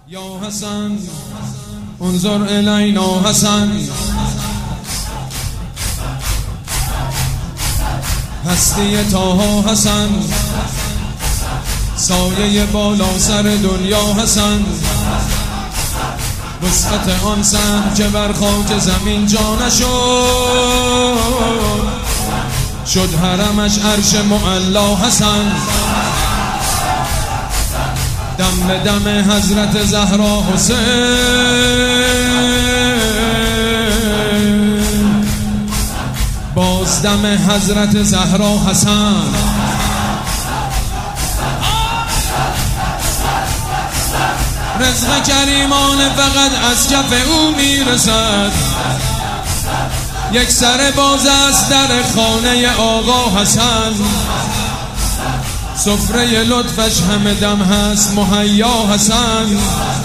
یا حسن انظر الینا حسن، هستی طه حسن، سایه بالا سر دنیا حسن، وسعت آن سن که بر خاک زمین جا نشد، شد حرمش عرش معلا حسن. دم به دم حضرت زهرا حسین، باز دم حضرت زهرا حسن. رزق کریمان فقط از کف او میرسد، یک سر باز است در خانه آقا حسن. سفره لطفش همه دم هست مهیا حسن،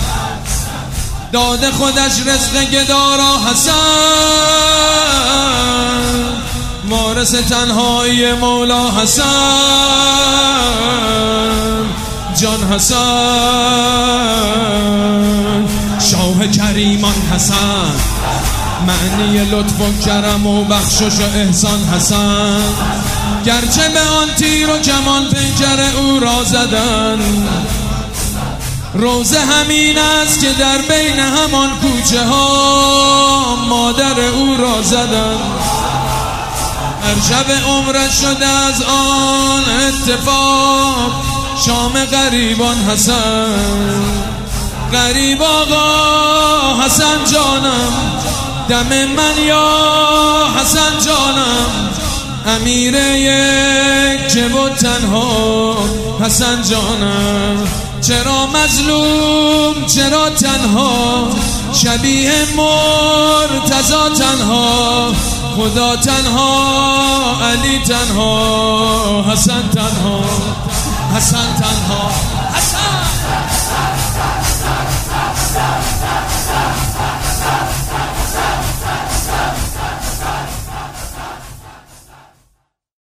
داده خودش رزق گدارا حسن. وارث تنهایی مولا حسن، جان حسن. شاه کریمان حسن، معنی لطف و کرم و بخشش و احسان حسن. گرچه به آن تیر و کمان پیکر او را زدن، روزه همین است که در بین همان کوچه ها مادر او را زدن. هر شب عمرش شده از آن اتفاق شام غریبان حسن. غریب آقا حسن جانم، دم من یا حسن جانم. امیر یک و تنها حسن جانم. چرا مظلوم چرا تنها، شبیه مرتضی تنها. خدا تنها علی تنها، حسن تنها، حسن تنها، حسن.